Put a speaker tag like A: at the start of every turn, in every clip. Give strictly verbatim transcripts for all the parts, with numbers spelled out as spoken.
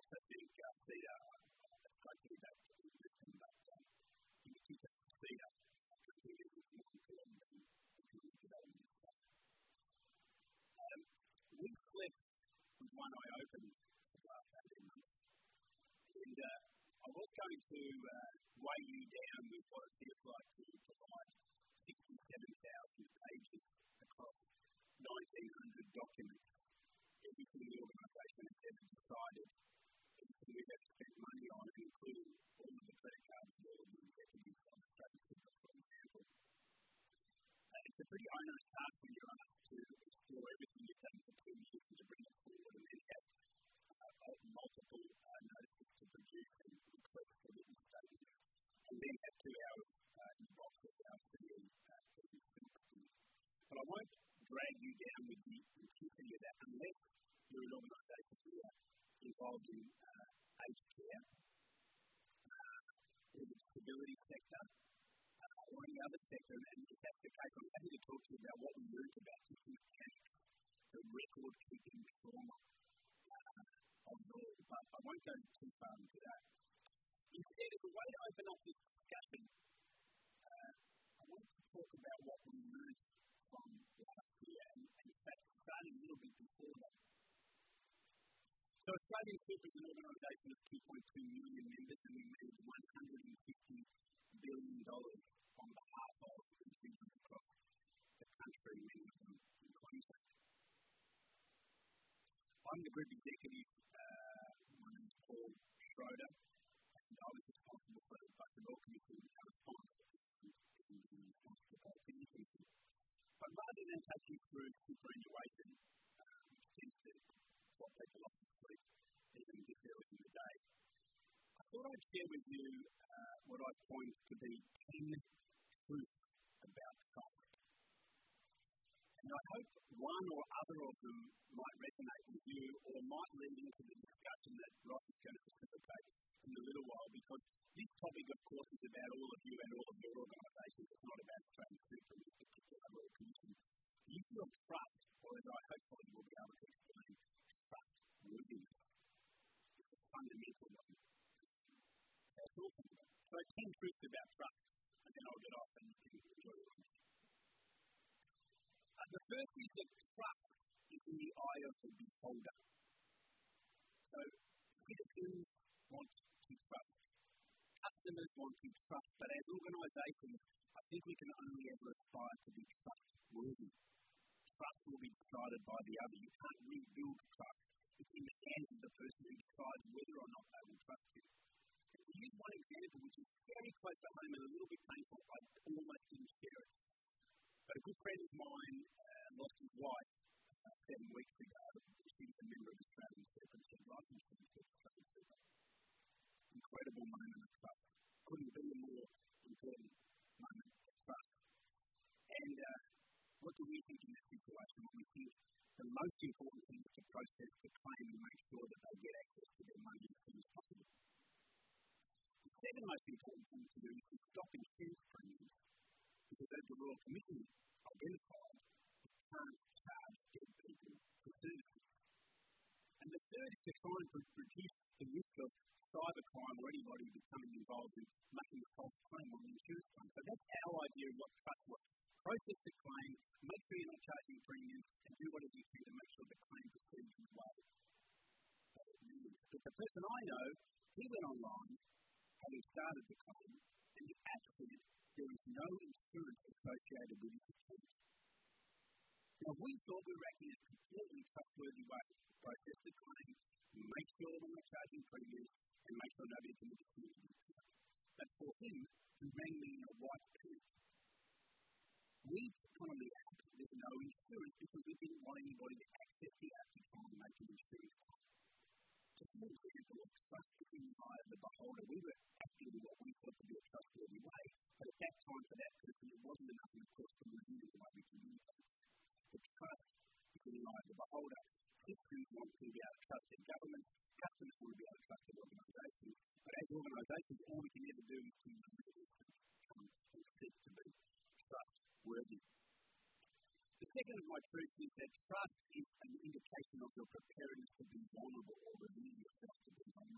A: also think uh, CEDA, uh, it's great to be back in Brisbane, but um, in particular CEDA, I think it is more important than economic development in Australia. Um, we slept with one eye open for the last eighteen months, and uh, I was going to uh, weigh you down with what it feels like to provide sixty-seven thousand pages across nineteen hundred documents, everything the organisation has ever decided, everything we've ever spent money on, including all of the credit cards of all of the executives on Australian Super, for example. Uh, it's a pretty onerous task when you're asked to explore everything you've done for ten years and to bring it forward, and then have uh, multiple uh, notices to produce and requests for written statements, and then have two hours uh, in the box as our C E O, uh, Ian Silk. But I won't drag you down with the intensity of that unless you're an organisation here involved in uh, aged care, uh, or the disability sector, uh, or any other sector. And if that's the case, I'm happy to talk to you about what we learned about just the mechanics, the record-keeping trauma uh, of it all. But I won't go too far into that. Instead, as a way to open up this discussion, uh, I want to talk about what we learned from last year, and, and in fact, starting a little bit before that. So Australian Super is an organisation of two point two million members, and we manage one hundred fifty billion dollars on behalf of individuals across the country, many of them in Queensland. I'm the group executive. Uh, my name is Paul Schroeder, and I was responsible for both the Law Commission, our response, and, and the response to the Polytechnic Commission. But rather than take you through superannuation, uh, which tends to drop people off to sleep even this early in the day, I thought I'd share with you uh, what I've coined to be ten truths about trust. And I hope one or other of them might resonate with you or might lead into the discussion that Ross is going to facilitate in a little while, because this topic, of course, is about all of you and all of your organisations. It's not about Australian Super in this particular Law Commission. The issue of trust, or as I hopefully will be able to explain, trustworthiness, is a fundamental one. That's all from that. So ten truths about trust, and then I'll get off and you can enjoy your lunch. Uh, the first is that trust is in the eye of the beholder. So citizens want to trust. Customers want to trust, but as organisations, I think we can only ever aspire to be trustworthy. Trust will be decided by the other. You can't rebuild trust. It's in the hands of the person who decides whether or not they will trust you. And to use one example, which is very close to home and a little bit painful, I almost didn't share it. But a good friend of mine uh, lost his wife uh, seven weeks ago. She was a member of Australian Super and she had life insurance with Australian Super. Incredible moment of trust. Couldn't be a more important moment of trust. And uh, what do we think in that situation? Well, we think the most important thing is to process the claim and make sure that they get access to their money as soon as possible. The second most important thing to do is to stop insurance premiums, because as the Royal Commission identified, it can't charge dead people for services. And the third is to try and reduce the risk of cybercrime or anybody becoming involved in making a false claim on the insurance claim. So that's our idea of what trust was. Process the claim, make sure you're not charging premiums, and do whatever you can to make sure the claim proceeds in the way that it needs. But the person I know, he went online, having started the claim, and the app said there is no insurance associated with this account. Now, we thought we were acting in a completely trustworthy way. Process the claim, make sure we're not charging premiums, and make sure nobody can interfere with the account. But for him, who rang me in a white panic, we put on the app, there's no insurance because we didn't want anybody to access the app to try and make an insurance claim. Just an example of trust is in the eye of the beholder. We were acting in what we thought to be a trustworthy way, but at that time for that person it wasn't enough, and of course we reviewed the way we communicate. The trust is in the eye of the beholder. Citizens want to be able to trust their governments, customers want to be able to trust their organisations, but as organisations all we can ever do is to come and seek to be trustworthy. The second of my truths is that trust is an indication of your preparedness to be vulnerable or reveal yourself to be vulnerable.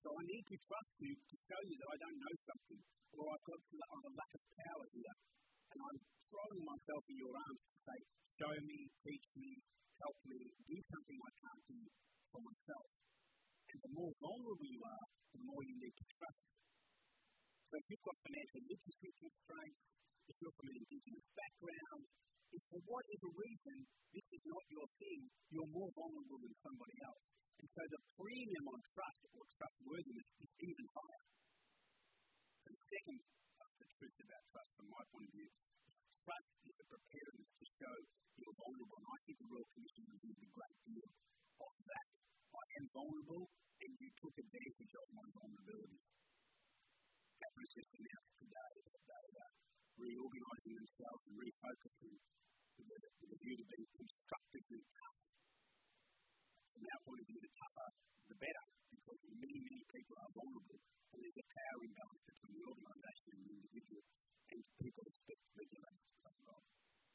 A: So I need to trust you to show you that I don't know something, or I've got some, I've a lack of power here. And I'm throwing myself in your arms to say, show me, teach me, help me, do something I can't do for myself. And the more vulnerable you are, the more you need to trust. So if you've got financial literacy constraints, if you're from an Indigenous background, if for whatever reason this is not your thing, you're more vulnerable than somebody else. And so the premium on trust or trustworthiness is even higher. So the second of the truth about trust from my point of view is trust is a preparedness to show you're vulnerable. And I think the Royal Commission revealed a great deal of that. I am vulnerable and you took advantage of my vulnerabilities. Cabinet just announced today that they are reorganising themselves and refocusing with a, with a view to be constructively tough. From our point of view, the tougher, the better, because many, many people are vulnerable, and there's a power imbalance between the organisation and the individual, and people expect regulators to play a role.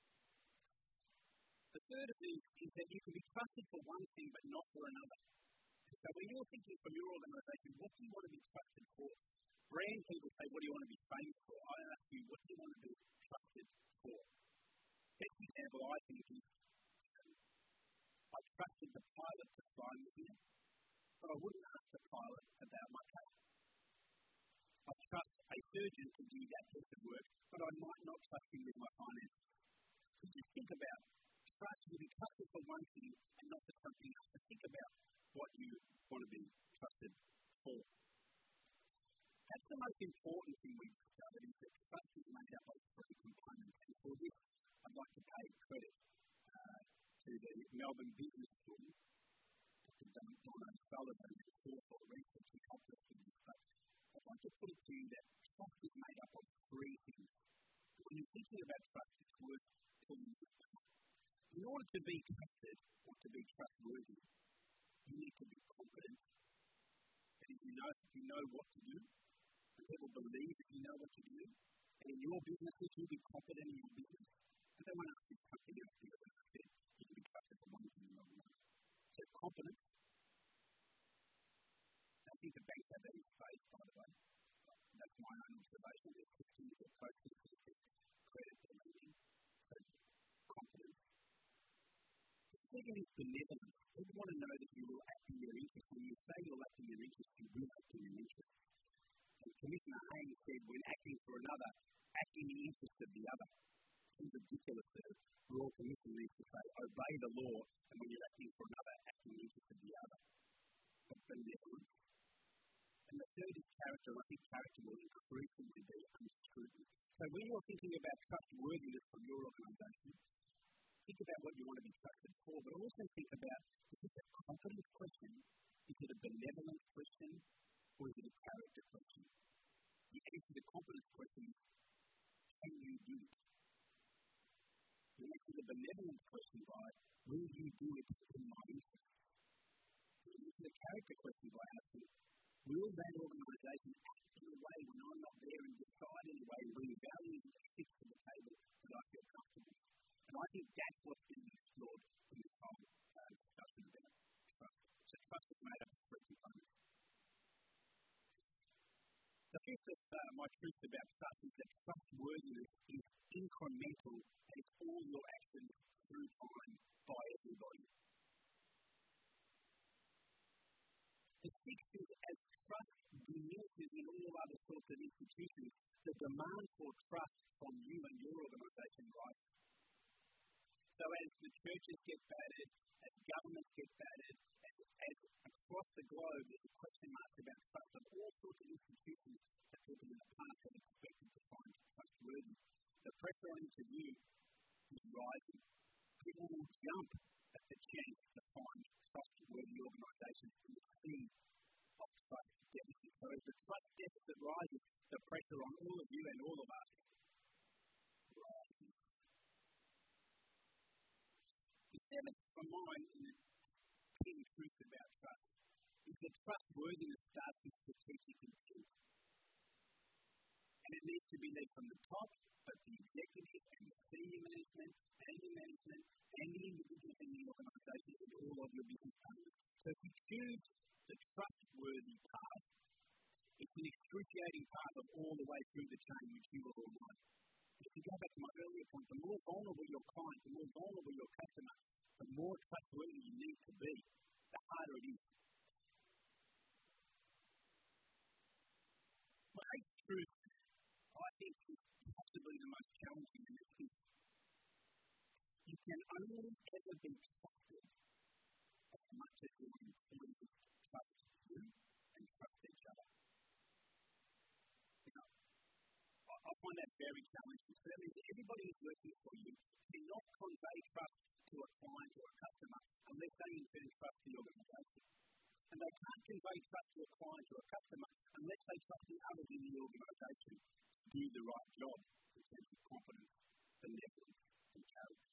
A: The third of these is that you can be trusted for one thing but not for another. And so when you're thinking from your organisation, what do you want to be trusted for? Brand people say, what do you want to be famous for? I ask you, what do you want to be trusted for? Best example, I think, is um, I trusted the pilot to fly me here, but I wouldn't ask the pilot about my car. I trust a surgeon to do that piece of work, but I might not trust him with my finances. So just think about trust. You'll be trusted for one thing and not for something else. So think about what you want to be trusted for. That's the most important thing we discovered, is that trust is made up of three components. And for this, I'd like to pay credit uh, to the Melbourne Business School, Doctor Don, Don O'Sullivan, and Forethought Research, who helped us with this. But I'd like to put it to you that trust is made up of three things. When you're thinking about trust, it's worth pulling this apart. In order to be trusted or to be trustworthy, you need to be competent. That is, you know, you know what to do. People believe that you know what to do. And in your businesses, you'll be competent in your business. And they won't ask you for something else because, as I said, you can be trusted for one thing and not another. So competence. I think the banks have that in spades, by the way. That's my own observation. Their systems, their processes, their credit, their lending. So competence. The second is benevolence. People want to know that you will act in their interests. When you say you'll act in their interests, you will act in their interests. And Commissioner Haynes said, when acting for another, act in the interest of the other. It seems ridiculous that a Royal Commission needs to say, obey the law, and when you're acting for another, act in the interest of the other. But benevolence. And the third is character. I think character will increasingly be under scrutiny. So when you're thinking about trustworthiness from your organisation, think about what you want to be trusted for, but also think about, is this a confidence question? Is it a benevolence question? Or is it a character question? The answer to the competence question is, can you do it? The answer to the benevolence question by, will you do it in my interests? The answer to the character question by asking, will that organisation act in a way when I'm not there and decide in a way and bring values and ethics to the table that I feel comfortable with? And I think that's what's being explored in this whole uh, discussion about trust. So trust is made up of three components. The fifth of uh, my truths about trust is that trustworthiness is incremental and it's all your actions through time by everybody. The sixth is, as trust diminishes in all other sorts of institutions, the demand for trust from you and your organisation rises. So as the churches get battered, as governments get battered, as, as across the globe there's a question marks about trust of all sorts of institutions that people in the past have expected to find trustworthy. The pressure on each of you is rising. People will jump at the chance to find trustworthy organisations in the sea of trust deficit. So as the trust deficit rises, the pressure on all of you and all of us rises. The seventh from mine in the ten truths about trust is that trustworthiness starts with strategic intent. And it needs to be led from the top, but the executive and the senior management and the management and the individuals in the organisation and all of your business partners. So if you choose the trustworthy path, It's an excruciating part of all the way through the chain, which you will all know. If you go back to my earlier point, the more vulnerable your client, the more vulnerable your customer, the more trustworthy you need to be, the harder it is. My eighth truth, I think, is possibly the most challenging, and it's this. You can only ever be trusted as much as your employees trust you and trust each other. Now, I find that very challenging. So that means that everybody who's working for you cannot convey trust to a client or a customer unless they in turn trust the organisation. And they can't convey trust to a client or a customer unless they trust the others in the organisation to do the right job in terms of competence, benevolence, and character.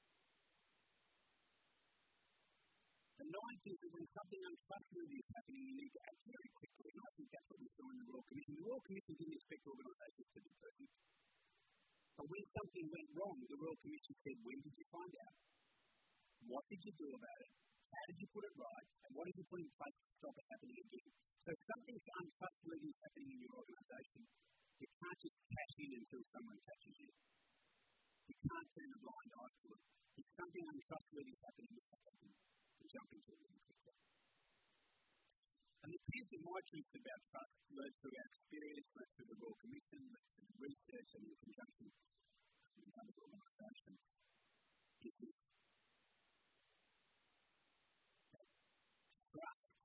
A: The ninth is that when something untrustworthy is happening, you need to act very quickly. And I think that's what we saw in the Royal Commission. The Royal Commission didn't expect organisations to be perfect. But when something went wrong, the Royal Commission said, when did you find out? What did you do about it? How did you put it right? And what did you put in place to stop it happening again? So if something untrustworthy is happening in your organisation, you can't just cash in until someone catches you. You can't turn a blind eye to it. If something untrustworthy is happening, you have to jump into it really quickly. And the tenth of my truths about trust, learned through our experience, learned through the Royal Commission, learned through the research and in conjunction with other organisations, is this. Trust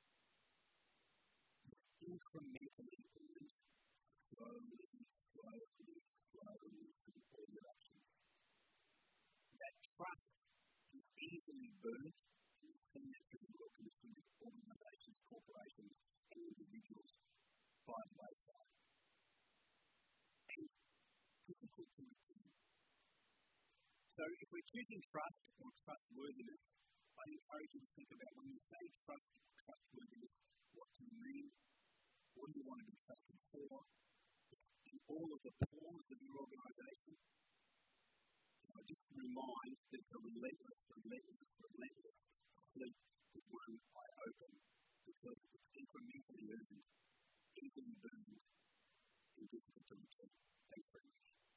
A: is incrementally earned slowly, slowly, slowly through all your actions. That trust is easily burnt, and we've seen that through the Royal Commission with organisations, corporations, and individuals by the wayside. And difficult to return. So if we're choosing trust or trustworthiness, I encourage you to think about when you say trust, trustworthiness, what do you mean? What do you want to be trusted for? It's in all of the pores of your organisation. I just remind that it's a relentless, relentless, relentless sleep with one eye open because it's incrementally earned, easily burned, and difficult to return. Thanks very much.